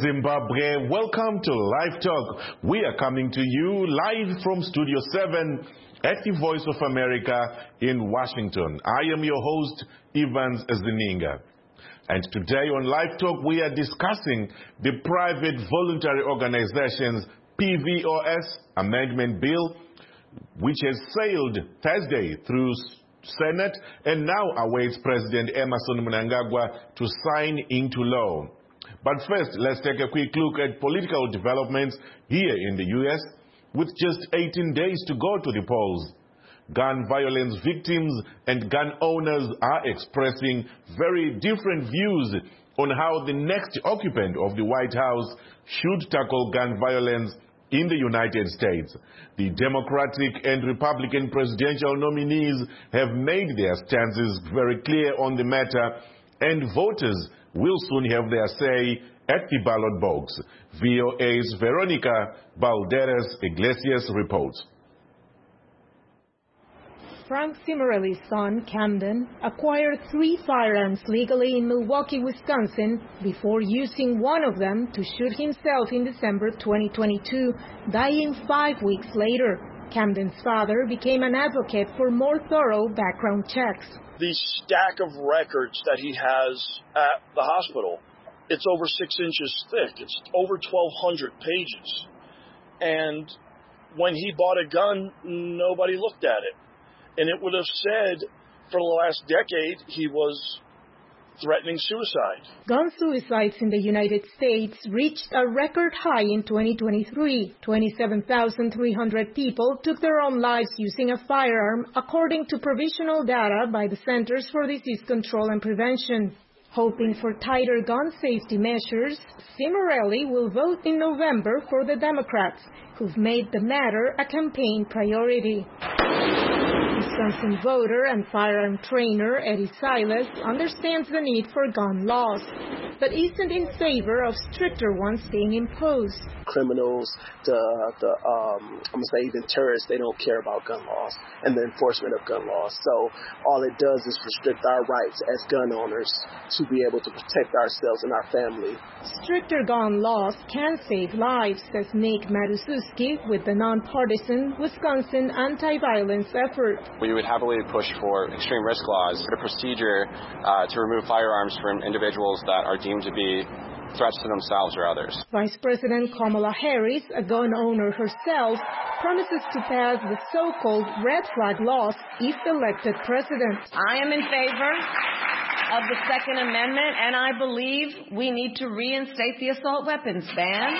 Zimbabwe, welcome to Live Talk. We are coming to you live from Studio 7 at the Voice of America in Washington. I am your host, Evans Zininga. And today on Live Talk, we are discussing the Private Voluntary Organizations PVOS Amendment Bill, which has sailed Thursday through Senate and now awaits President Emmerson Mnangagwa to sign into law. But first, let's take a quick look at political developments here in the U.S. with just 18 days to go to the polls. Gun violence victims and gun owners are expressing very different views on how the next occupant of the White House should tackle gun violence in the United States. The Democratic and Republican presidential nominees have made their stances very clear on the matter, and voters will soon have their say at the ballot box. VOA's Veronica Balderas Iglesias reports. Frank Cimarelli's son, Camden, acquired 3 firearms legally in Milwaukee, Wisconsin, before using one of them to shoot himself in December 2022, dying 5 weeks later. Camden's father became an advocate for more thorough background checks. The stack of records that he has at the hospital, it's over 6 inches thick. It's over 1,200 pages. And when he bought a gun, nobody looked at it. And it would have said for the last decade he was threatening suicide. Gun suicides in the United States reached a record high in 2023. 27,300 people took their own lives using a firearm, according to provisional data by the Centers for Disease Control and Prevention. Hoping for tighter gun safety measures, Cimarelli will vote in November for the Democrats, who've made the matter a campaign priority. Wisconsin voter and firearm trainer Eddie Silas understands the need for gun laws, but isn't in favor of stricter ones being imposed. Criminals, I'm going to say even terrorists, they don't care about gun laws and the enforcement of gun laws. So all it does is restrict our rights as gun owners to be able to protect ourselves and our family. Stricter gun laws can save lives, says Nick Matuszewski with the nonpartisan Wisconsin anti-violence effort. We would heavily push for extreme risk laws, a procedure to remove firearms from individuals that are deemed to be threats to themselves or others. Vice President Kamala Harris, a gun owner herself, promises to pass the so-called red flag laws if elected president. I am in favor of the Second Amendment, and I believe we need to reinstate the assault weapons ban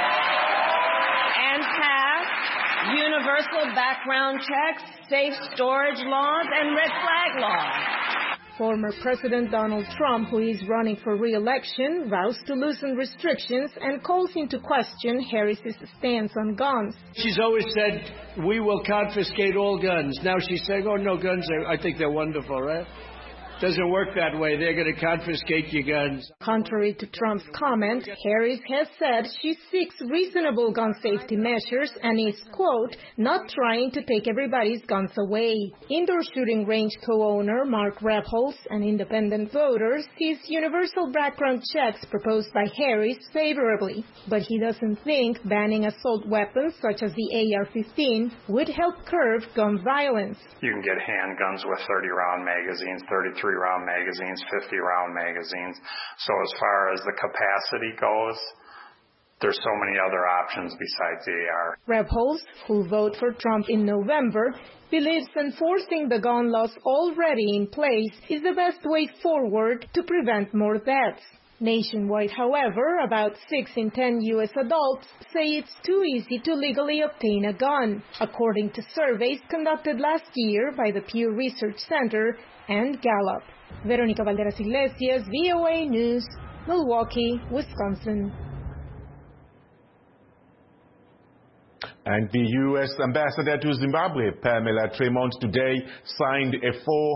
and pass universal background checks, safe storage laws, and red flag laws. Former President Donald Trump, who is running for re-election, vows to loosen restrictions and calls into question Harris's stance on guns. She's always said, we will confiscate all guns. Now she's saying, oh, no guns, I think they're wonderful, right? Doesn't work that way. They're going to confiscate your guns. Contrary to Trump's comment, Harris has said she seeks reasonable gun safety measures and is, quote, not trying to take everybody's guns away. Indoor shooting range co-owner Mark Rebholz and independent voters sees universal background checks proposed by Harris favorably, but he doesn't think banning assault weapons such as the AR-15 would help curb gun violence. You can get handguns with 30-round magazines, 33-round magazines, 50-round magazines. So as far as the capacity goes, there's so many other options besides the AR. Rebholz, who'll vote for Trump in November, believes enforcing the gun laws already in place is the best way forward to prevent more deaths. Nationwide, however, about 6 in 10 U.S. adults say it's too easy to legally obtain a gun, according to surveys conducted last year by the Pew Research Center and Gallup. Veronica Balderas Iglesias, VOA News, Milwaukee, Wisconsin. And the U.S. Ambassador to Zimbabwe, Pamela Tremont, today signed a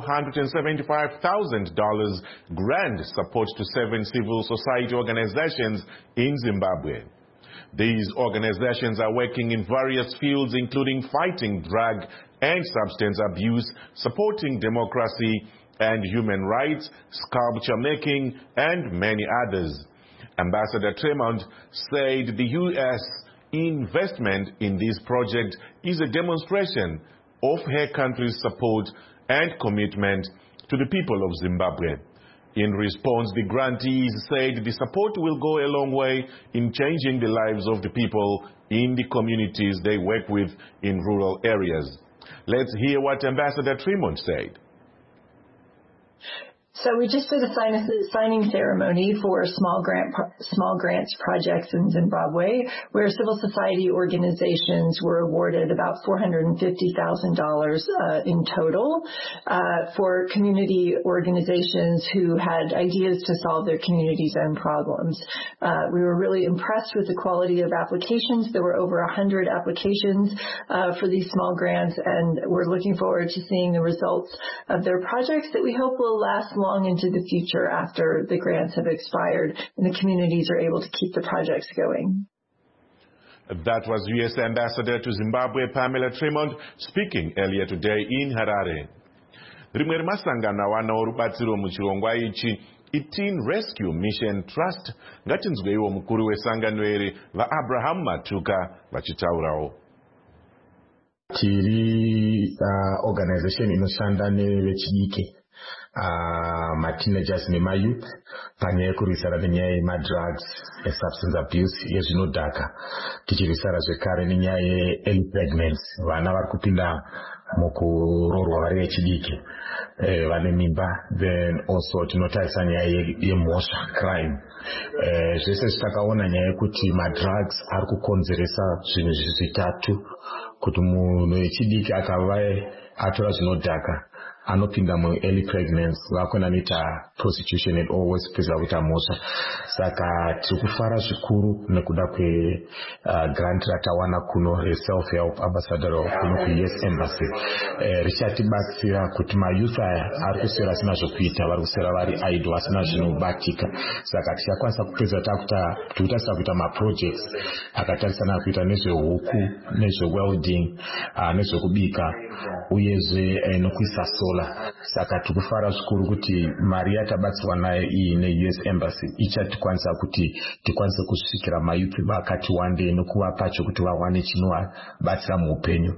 $475,000 grant support to 7 civil society organizations in Zimbabwe. These organizations are working in various fields, including fighting drug and substance abuse, supporting democracy and human rights, sculpture making, and many others. Ambassador Tremont said the U.S. investment in this project is a demonstration of her country's support and commitment to the people of Zimbabwe. In response, the grantees said the support will go a long way in changing the lives of the people in the communities they work with in rural areas. Let's hear what Ambassador Tremont said. So we just did a signing ceremony for small grants projects in Zimbabwe, where civil society organizations were awarded about $450,000 in total for community organizations who had ideas to solve their community's own problems. We were really impressed with the quality of applications. There were over 100 applications for these small grants, and we're looking forward to seeing the results of their projects that we hope will last long into the future after the grants have expired and the communities are able to keep the projects going. That was U.S. Ambassador to Zimbabwe, Pamela Tremont, speaking earlier today in Harare. Rimwe masangano wana orubatsiro muchirongwa ichi Teen Rescue Mission Trust ngatinzweiwo mukuru wesangano iri vaAbraham Matuka vachitaurawo. Tiri organization inoshanda nevechidiki ma-teenagers nema-youth panyaya yekurwisana nenyaya yema-drugs, substance abuse, yezvinodhaka. Tichirwisana zvekare nenyaya ye-early pregnancy, vana vari kupinda mukuroorwa vari vechidiki, vane mimba. Then also tinotarisa nyaya yemhosva, crime. Zvese zvatakaona nyaya yekuti ma-drugs ari kukonzeresa zvinhu zvitatu, kuti munhu wechidiki akava atora zvinodhaka anopinda mu-early pregnancy, vakona anoita prostitution and always kupedza kuita mhosva. Saka tiri kufara zvikuru nekuda grant ratawana kuno self-help ambassador kuno ku-US Embassy. Richatibatsira kuti ma-youth aya ari kuswera asina zvokuita, vari kuswera vari idle asina zvinobatika. Saka tichakwanisa kupedza tikutarisa kuita ma-projects akatarisana kuita nezvehuku, nezve-welding, nezvekubika, uyezve nokuisa solar. Saka tikufara zvikuru kuti mari yatabatsirwa nayo iyi ne-US Embassy ichatikwanisa kuti tikwanise kusvikira mayuthi vakati wande nokuvapa chokuti vawane chinovabatsira muupenyu.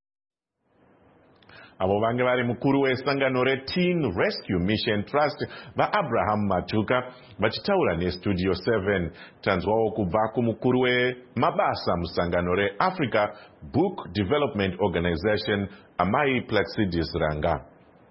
Avo vange vari mukuru wesangano reTeen Rescue Mission Trust vaAbraham Matuka vachitaura neStudio 7. Tanzwawo kubva kumukuru wemabasa musangano reAfrica Book Development Organization Amai Placidis Ranga.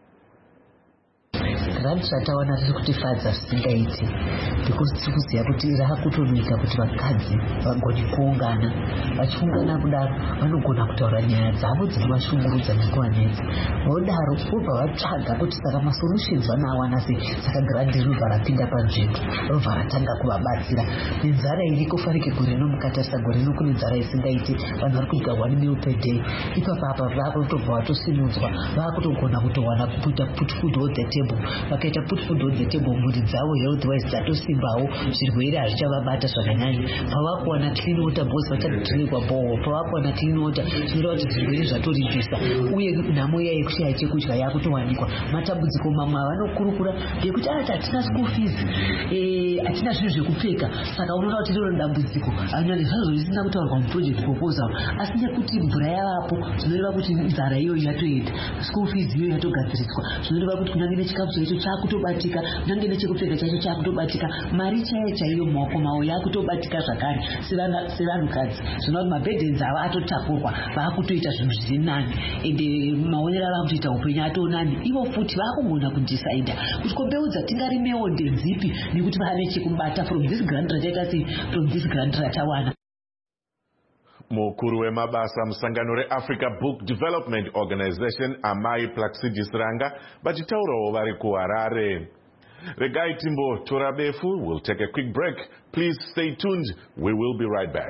Grant ratawana riri kutifadza zvisingaiti because tiri kuziva kuti raakutonoita kuti vakadzi vagone kuungana. Vachiungana kudaro vanogona kutaura nyaya dzavo dzinovashungurudza nekuvanetsa. Vodaro vobva vatsvaga kuti saka masolutions vanawana sei. Saka grant rinobva rapinda panzvimbo, robva ratanga kuvabatsira. Nenzara iriko farike gore rino mukatarisa gore rino kune nzara isingaiti, vanhu vari kudya 1 meal per day. Ipapa vakutobva vatosimudzwa, vakutogona kutowana kuita put food on the table. Vakaita put food on the table, mhuri dzavo health wise dzatosimbawo, zvirwere hazvichavabata zvakanyanya. Pavakuwana clean water bowls vachadhirekwa bowl, pavakuwana clean water zvinoreva kuti zvirwere zvatoripisa, uye nhamo iya yekushaya chekudya yakutowanikwa. Matambudziko mamwe avanokurukura ngekuti hatina school fees, hatina zvinhu zvekupfeka. Saka unoona kuti riro dambudziko anyanya zvazvo zvisina kutaurwa muproject proposal, asi nekuti mvura yavapo zvinoreva kuti nzara iyoyo yatoenda, school fees iyoyo yatogadziriswa, zvinoreva kuti kunyange nechikafu chaicho chakutobatika, kunyange nechekupfeka chaicho chakutobatika, mari chaiyo mumaoko mavo yakutobatika zvakare sevanhukadzi. Zvinova kuti mabhedhenzi ava atotakurwa, vaakutoita zvinhu zviri nani, ende maonero ava kutoita upenyu atonani. Ivo futi vaakugona kudhisaidha kuti kombeudza tingarimewo ndedzipi nekuti vane chekubata from this grant rataita sei, from this grant ratawana. Mukuru wemabasa musangano reAfrica Book Development Organization Amai Placidis Ranga vachitaurawo vari kuHarare. Regai Timbo Torabefu will take a quick break. Please stay tuned. We will be right back.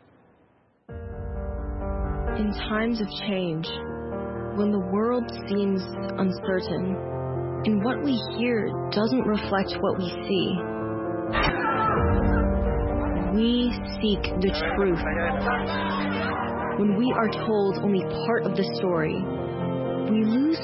In times of change, when the world seems uncertain and what we hear doesn't reflect what we see, we seek the truth. When we are told only part of the story, we lose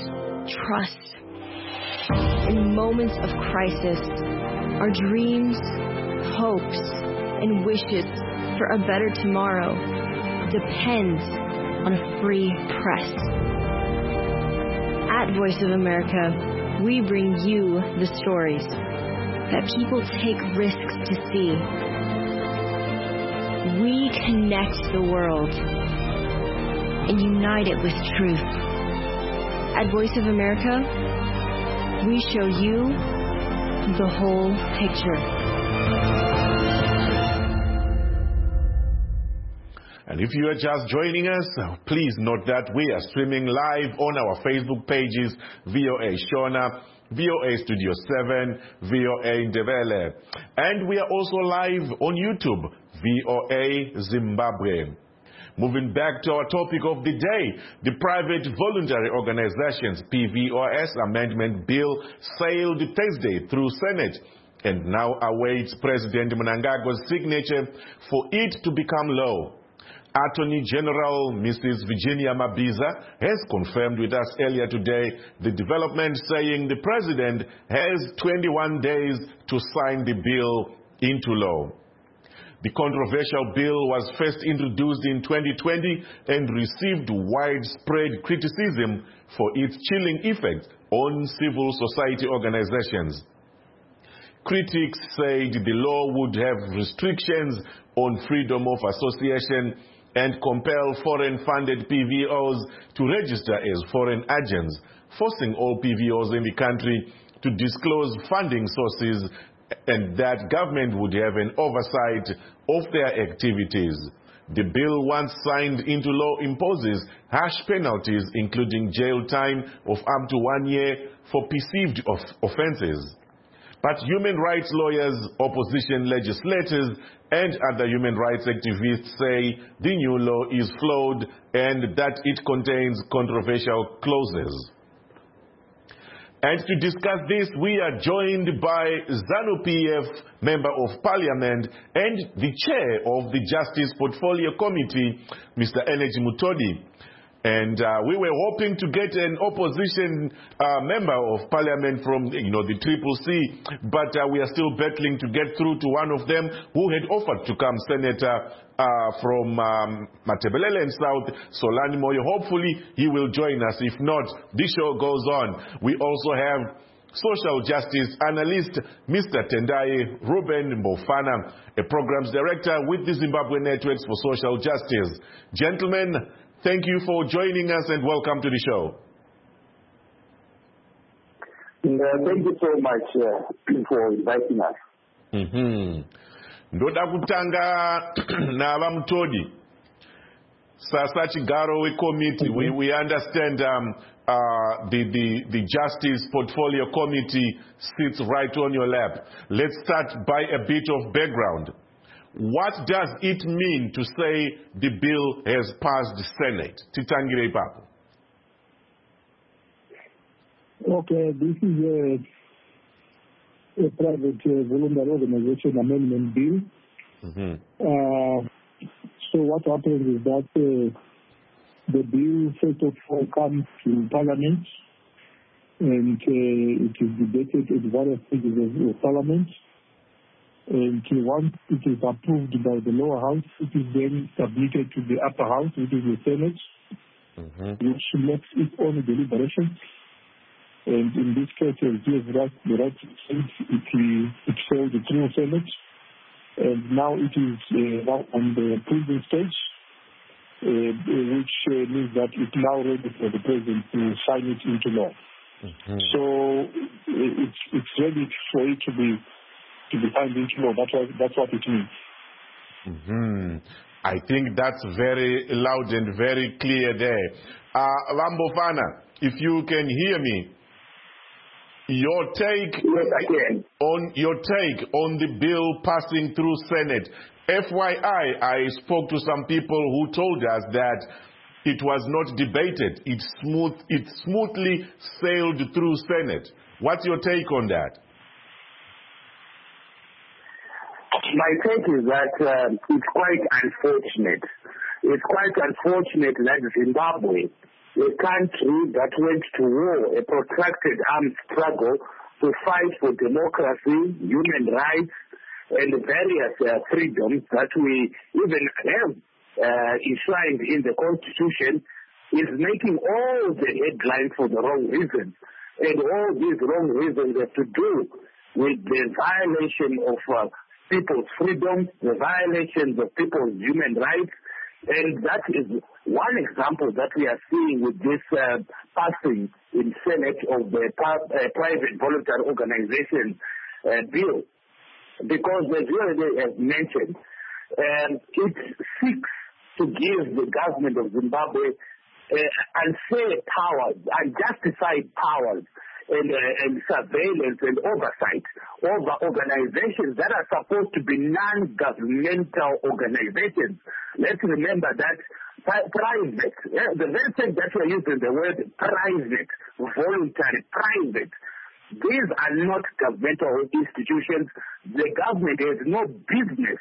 trust. In moments of crisis, our dreams hopes and wishes for a better tomorrow depends on a free press. At Voice of America, we bring you the stories that people take risks to see. We connect the world and unite it with truth. At Voice of America, we show you the whole picture. And if you are just joining us, please note that we are streaming live on our Facebook pages, VOA Shona, VOA Studio 7, VOA Ndebele. And we are also live on YouTube, VOA Zimbabwe. Moving back to our topic of the day, the Private Voluntary Organizations PVOS Amendment Bill sailed Thursday through Senate and now awaits President Mnangagwa's signature for it to become law. Attorney General Mrs. Virginia Mabiza has confirmed with us earlier today the development, saying the President has 21 days to sign the bill into law. The controversial bill was first introduced in 2020 and received widespread criticism for its chilling effect on civil society organizations. Critics said the law would have restrictions on freedom of association and compel foreign-funded PVOs to register as foreign agents, forcing all PVOs in the country to disclose funding sources, and that government would have an oversight of their activities. The bill, once signed into law, imposes harsh penalties, including jail time of up to 1 year for perceived offenses. But human rights lawyers, opposition legislators, and other human rights activists say the new law is flawed and that it contains controversial clauses. And to discuss this, we are joined by ZANU-PF Member of Parliament and the Chair of the Justice Portfolio Committee, Mr. Energy Mutodi. And we were hoping to get an opposition member of Parliament from, the Triple C, but we are still battling to get through to one of them who had offered to come, Senator from Matebelele and South, Solani Moyo. Hopefully he will join us. If not, the show goes on. We also have social justice analyst, Mr. Tendai Ruben Mbofana, a programs director with the Zimbabwe Networks for Social Justice. Gentlemen, thank you for joining us and welcome to the show. Thank you so much for inviting us. Ndoda kutanga na Mutodi. Sasa Chigaro we committee, we understand the Justice Portfolio Committee sits right on your lap. Let's start by a bit of background. What does it mean to say the bill has passed the Senate? Titangire Papo. Okay, this is a private voluntary organization amendment bill. So what happens is that the bill first of all comes to Parliament and it is debated at various stages of Parliament. And once it is approved by the lower house, it is then submitted to the upper house, which is the Senate, which makes its own deliberations. And in this case, the right it failed through Senate. And now it is now on the approval stage, which means that it's now ready for the President to sign it into law. So it's ready for it to be signed into law. That's what it means. I think that's very loud and very clear there. Mbofana, if you can hear me, your take on the bill passing through Senate. FYI, I spoke to some people who told us that it was not debated. It smoothly sailed through Senate. What's your take on that? My take is that it's quite unfortunate. It's quite unfortunate that Zimbabwe, a country that went to war, a protracted armed struggle to fight for democracy, human rights, and various freedoms that we even have enshrined in the Constitution is making all the headlines for the wrong reasons. And all these wrong reasons have to do with the violation of people's freedom, the violations of people's human rights. And that is one example that we are seeing with this passing in Senate of the private voluntary organization bill. Because as you already have mentioned, it seeks to give the government of Zimbabwe unfair powers, unjustified powers, and surveillance and oversight over organizations that are supposed to be non-governmental organizations. Let's remember that private, the very fact that we're using the word private, voluntary, private, these are not governmental institutions. The government has no business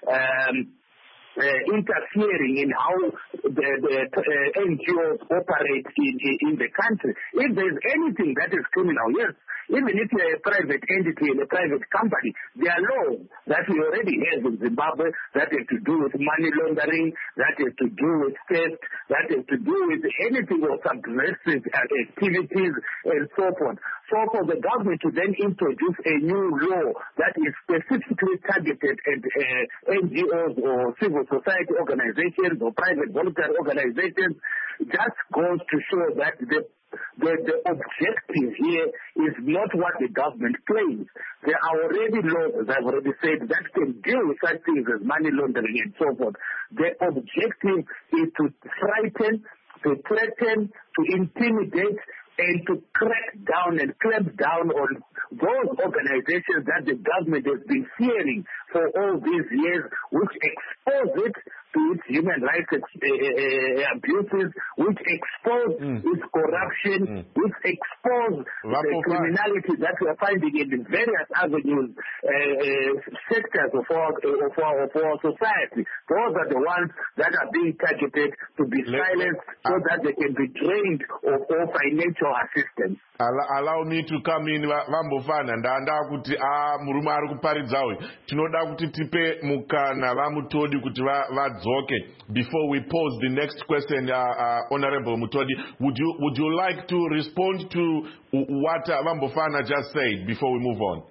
interfering in how the NGOs operate in the country. If there's anything that is criminal, yes, even if you're a private entity and a private company, there are laws that we already have in Zimbabwe that have to do with money laundering, that have to do with theft, that have to do with anything of subversive activities and so forth. So for the government to then introduce a new law that is specifically targeted at NGOs or civil society organizations or private voluntary organizations just goes to show that the objective here is not what the government claims. There are already laws, as I've already said, that can deal with such things as money laundering and so forth. The objective is to frighten, to threaten, to intimidate, and to crack down and clamp down on those organizations that the government has been fearing for all these years, which expose it to its human rights abuses, which expose its corruption, which expose the criminality that we are finding in the various avenues, sectors of our society. Those are the ones that are being targeted to be silenced so that they can be drained of all financial assistance. Allow me to come in, Vambofana, ndanda kuti murume ari kuparidza uyu tinoda kuti tipe mukana vaMutodi kuti vadzoke. Before we pose the next question, Honorable Mutodi, would you like to respond to what Vambofana just said before we move on?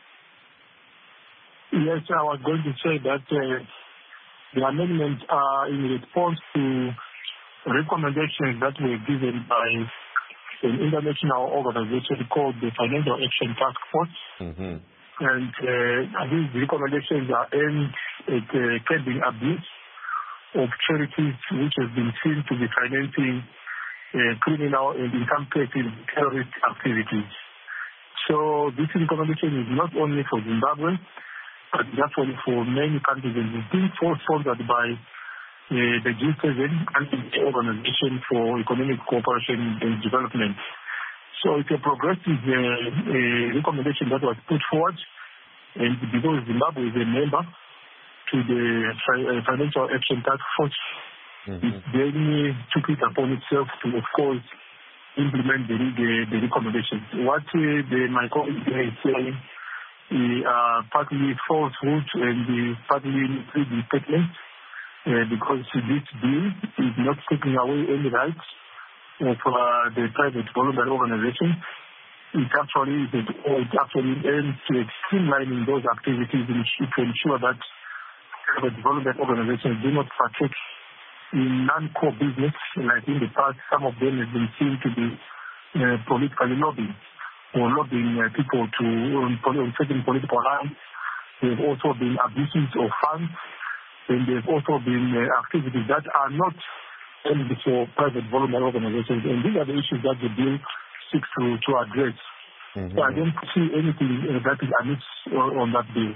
Yes, I was going to say that the amendments are in response to recommendations that were given by an international organization called the Financial Action Task Force. And these recommendations are aimed at curbing abuse of charities which have been seen to be financing criminal and, in some cases, terrorist activities. So this recommendation is not only for Zimbabwe, but actually for many countries, and it's being sponsored by the G7 and the Organization for Economic Cooperation and Development. So it's a progressive recommendation that was put forward, and because Zimbabwe is a member to the Financial Action Task Force, it then took it upon itself to, of course, implement the recommendations. What my colleague is saying partly falsehood and partly misleading statements. Because this bill is not taking away any rights of the private voluntary organization. It actually aims to streamlining those activities to ensure that private voluntary organizations do not partake in non-core business like in the past. Some of them have been seen to be politically lobbying or lobbying people on certain political lines. There have also been abuses of funds. And there have also been activities that are not only for private voluntary organizations. And these are the issues that the bill seeks to address. So I don't see anything that is amiss on that bill.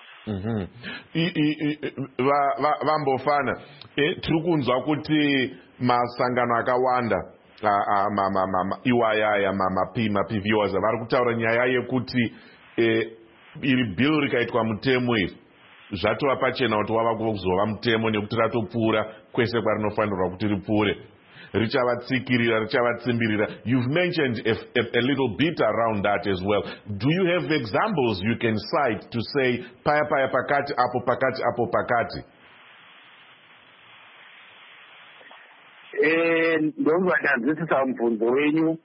Vambofana, tiri kunzwa kuti masangano akawanda iwayaya maPVOs vari kutaura nyaya yekuti iri bill rikaitwa mutemo iri zvatova pachena kuti wava kuzova mutemo nekuti ratopfuura kwese kwarinofanirwa kuti ripfuure. richavatsikirira. You've mentioned a little bit around that as well. Do you have examples you can cite to say paya pakati apo pakati? Ndozvatanzwisisa mubvunzo wenyu.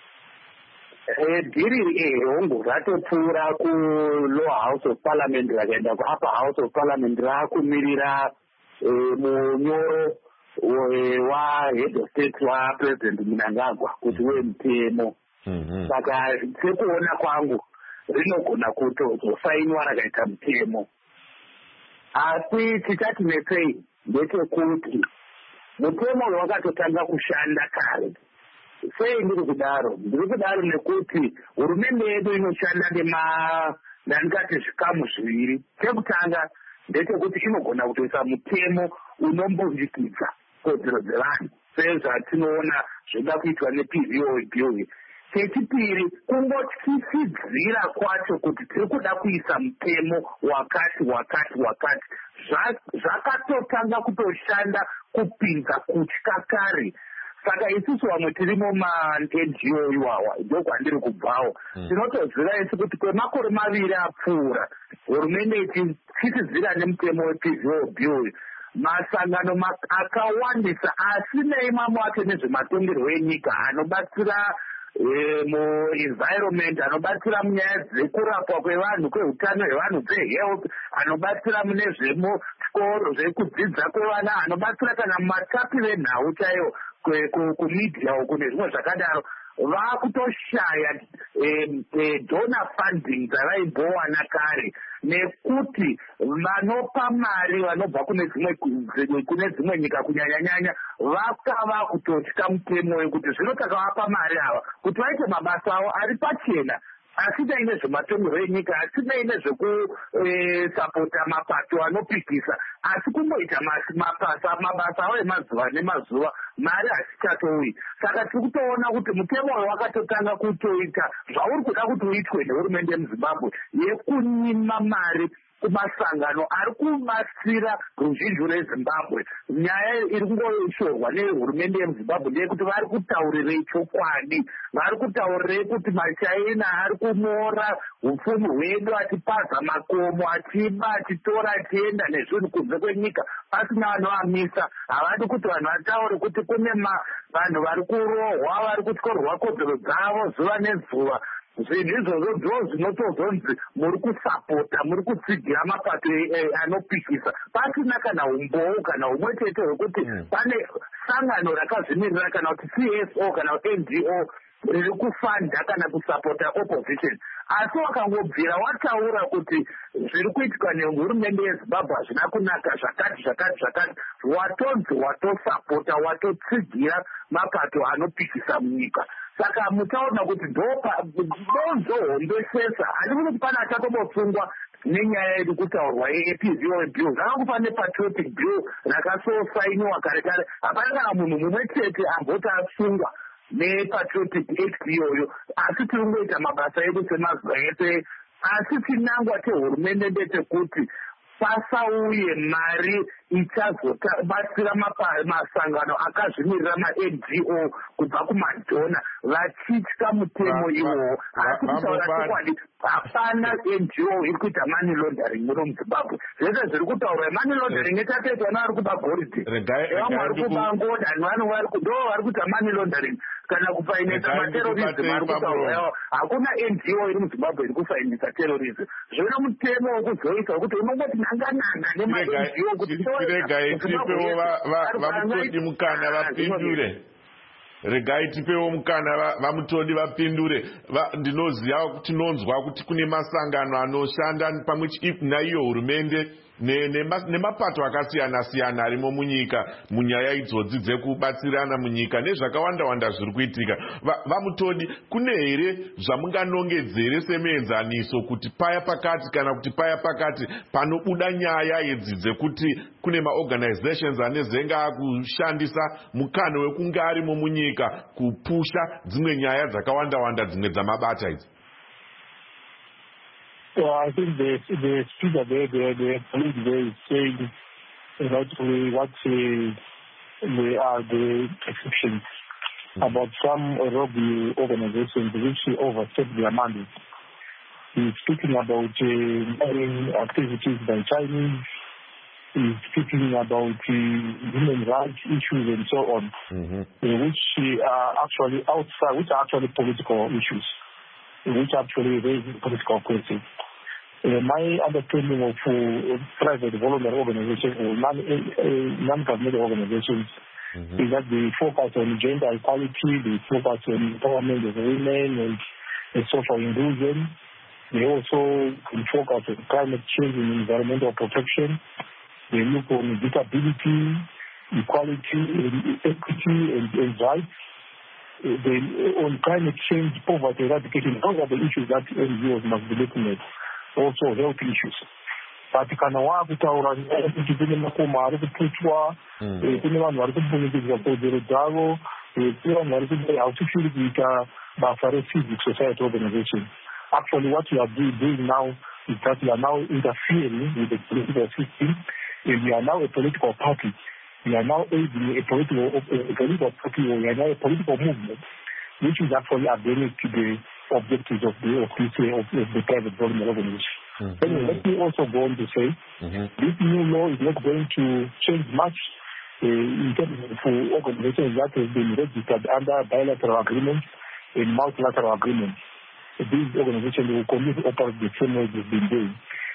Dhiri hongu ratopfuura ku-Lower House of Parliament rakaenda ku-Upper House of Parliament rakumirira munyoro wa-Head of State wa-President Mnangagwa kuti wemutemo. Saka sekuona kwangu rinogona kutozosainwa rakaita mutemo. Asi tichati nesei ndechekuti mutemo wakatotanga kushanda kare. Sei ndiri kudaro nekuti hurumende yedu inoshanda ndandikati zvikamu zviviri. Chekutanga ndechekuti inogona kutoisa mutemo unombundikidza kodzero dzevanhu sezvatinoona zvoda kuitwa nePVO. Chechipiri kungotyisidzira kwacho kuti tiri kuda kuisa mutemo wakati. Zvakatotanga kutoshanda kupinza kutya kare. Saka isusu vamwe tirimo ma-NGO iwawa ndokwandiri kubvawo. Tinotoziva isu kuti kwemakore 2 apfuura hurumende ichisidzira nemutemo wePVO masangano akawandisa asinei mamwe acho nezvematongerwo enyika anobatsira mu-environment, anobatsira munyaya dzekurapwa kwevanhu, kwehutano hwevanhu, dzehealth, anobatsira mune zvemuchikoro, zvekudzidza kwevana, anobatsira kana mumatapire nhau chaiwo kumedia uku nezvimwe zvakadaro. Vakutoshaya donor funding dzavaimbowana kare nekuti vanopa mari vanobva kune dzimwe nyika kunyanya vakava kutotya mutemo wekuti zvino takavapa mari ava kuti vaite mabasa avo ari pachena asinei nezvematongerwo enyika, asinei nezvekusapota mapato anopikisa, asi kungoita mabasa avo emazuva nemazuva, mari hasichatoui. Saka tiri kutoona kuti mutemo uyu wakatotanga kutoita zvauri kuda kuti uitwe nehurumende yemuZimbabwe yekunyima mari kumasangano ari kubatsira ruzhinji rweZimbabwe. Nyaya iri kungoshorwa nehurumende yemuZimbabwe ndeyekuti vari kutaurirei chokwadi, vari kutaurirei kuti machaina ari kunyora upfumi hwedu, atipaza makomo, achiba, achitora, achienda nezvinhu kunze kwenyika pasina vanoamisa. Havadi kuti vanhu vataure kuti kune vanhu vari kurohwa, vari kutyorwa kodzero dzavo zuva nezuva. Zvinhu izvozvo ndo zvinotozonzi muri kusapota, muri kutsigira mapato anopikisa pasina kana umboo kana umwe chete hwekuti pane sangano rakazvimirira kana kuti CSO kana kuti NGO riri kufanda kana kusapota opposition. Asi wakangobvira wataura kuti zviri kuitika nehurumende yeZimbabwe hazvina kunaka zvakati, watonzi watosapota, watotsigira mapato anopikisa munyika. Saka mutaona kuti ndozohombesesa. Handiti kuti pana achatombosungwa nenyaya yedu kutaurwa yePVO bill. Zvakakufa nepatriotic bill rakasosainiwa kare. Hapana kana munhu mumwe chete amboti asungwa nepatriotic act iyoyo. Asi tiri kungoita mabasa edu semazuva ese. Asi chinangwa chehurumende ndechekuti pasauye mari ichazobatsira masangano akazvimirira ma-NGO kubva kumadhona vachitya mutemo iwowo. Asi kutaura chokwadi hapana NGO iri kuita money laundering muno muZimbabwe. Zvese zviri kutaura money laundering etateto vari kuba goridhe, vamwe vari kuba ngoda, ndo vari kuita money laundering kana kufainisa materorism vari kutaura. Hakuna NGO iri muZimbabwe iri kufainisa terorism. Zvona mutemo wekuzoisa wekuti unongoti nangananga nema-NGO kuti regai tipewo vamutodi mukana vapindure. Regai tipewo mukana vamutodi vapindure. Ndinoziva tinonzwa kuti kune masangano anoshanda pamwe naiyo hurumende nemapato akasiyana-siyana arimo munyika munyaya idzodzi dzekubatsirana munyika nezvakawanda zviri kuitika. Vamutodi, kune here zvamunganongedzere semuenzaniso kuti paya pakati kana kuti paya pakati panobuda nyaya idzi dzekuti kune maorganizations anezenga akushandisa mukana wekunge arimo munyika kupusha dzimwe nyaya dzakawanda dzimwe dzamabata idzi? So I think the speaker there is saying that what there are the exceptions about some lobby organizations which overstep their mandate. He's speaking about mining activities by Chinese. He's speaking about human rights issues and so on, which are actually outside, which are actually political issues, which actually raise political questions. My understanding of private voluntary organizations or non-governmental organizations is that they focus on gender equality, they focus on empowerment of women and social inclusion. They also focus on climate change and environmental protection. They look on disability, equality, equity, and rights. They on climate change, poverty eradication. Those are the issues that NGOs must be looking at. Also health issues. But kana wakutaura kuti kune makoma ari kuputwa, kune vanhu vari kubunikidzwa kodzero dzavo, kune vanhu vari kuti hausifiri kuita basa re-civic society organization. Actually, what we are doing now is that we are now interfering with the political system, and we are now a political party. We are now a political party, or we are now a political movement, which is actually against the objectives of the private voluntary organization. Anyway, let me also go on to say this new law is not going to change much in terms of organizations that have been registered under bilateral agreements and multilateral agreements. These organizations will continue to operate the same way they've been doing.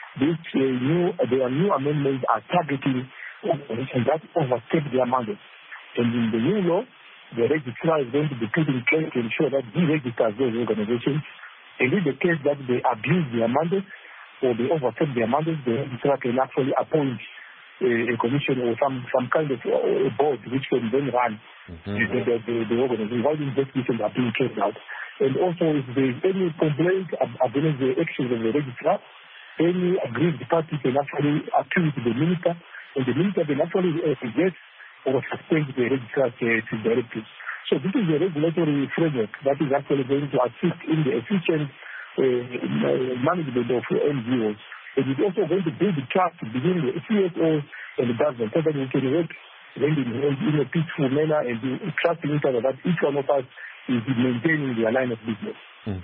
Their new amendments are targeting organizations that overstep their mandate. And in the new law, the registrar is going to be put in place to ensure that he registers those organizations. And in the case that they abuse their mandate or they overstep their mandate, the registrar can actually appoint a commission or some kind of a board which can then run the organization while the investigations are being carried out. And also, if there is any complaint against the actions of the registrar, any aggrieved party can actually accuse the minister, and the minister can actually reject or suspend the registrar's directives. So this is a regulatory framework that is actually going to assist in the efficient management of NGOs. And it's also going to build the trust between the CSOs and the government so that we can work in a peaceful manner and trusting each other that each one of us is maintaining their line of business.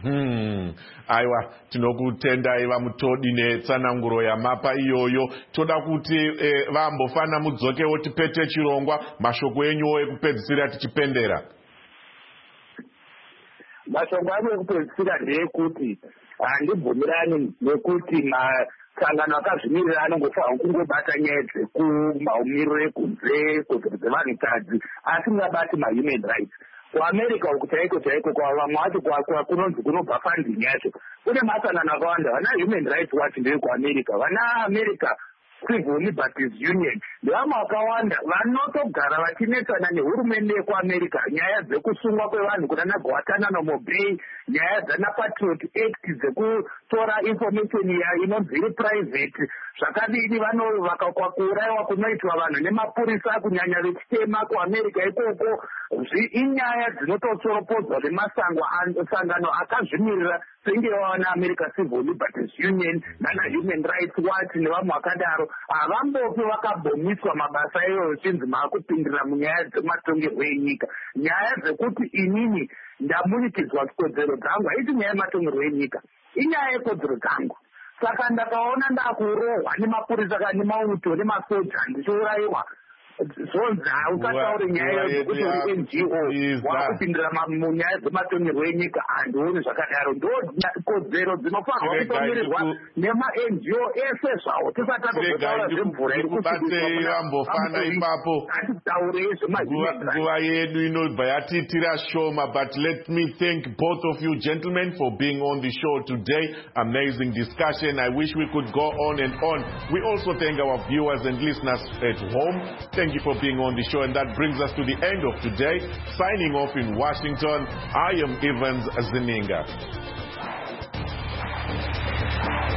Aiwa tinokutenda iva mutodi netsananguro yamapa iyoyo. Toda kuti vambofana mudzokewo tipete chirongwa mashoko enyu ekupedzisira tichipendera. Mashoko anu ekupedzisira ndeyekuti handibvumirani nekuti masangano akazvimirira anongofanira kungobata nyaya dzekumaumiro ekunze kodzero dzevanhukadzi asingabati mahuman rights. kuAmerica uku chaiko vamwe vacho kunonzi kunobva funding yacho. Kune masangano akawanda vana human rights watch ndevekuAmerica, vana America Civil Liberties Union nevamwe vakawanda vanotogara vachinetsana nehurumende yekuAmerica nyaya dzekusungwa kwevanhu kunana Guantanamo Bay, nyaya dzana Patriot Act dzekutora information inonzi iri private. Zvakadini vakaurayiwa kunoitwa vanhu nemapurisa kunyanya vechitema kuAmerica ikoko. Inyaya dzinotosoropodzwa nemasangano akazvimirira senge vana America Civil Liberties Union nana Human Rights Watch nevamwe vakadaro havambopi vakabhomiswa mabasa iyoyo chinzi maakupindira munyaya dzematongerwo enyika. Nyaya dzekuti inini ndamunikidzwa kodzero dzangu haiti nyaya yematongerwo enyika, inyaya yekodzero dzangu. Saka ndakaona ndakurohwa nemapurisa kana nemauto nemasoja ndichiurayiwa zonzi hausataure nyaya yekuti uri NGO wakupindira munyaya dzematongerwo enyika. Handioni zvakadaro. Ndo kodzero dzinofanirwa kutongererwa nema-NGO ese zvawo tisati tatozotaura zvemvura irikubatei vambofana ipapo. Hatitaurei Nguva yedu inobva yatitira shoma, but let me thank both of you gentlemen for being on the show today. Amazing discussion. I wish we could go on and on. We also thank our viewers and listeners at home. Thank you for being on the show, and that brings us to the end of today. Signing off in Washington, I am Evans Zininga.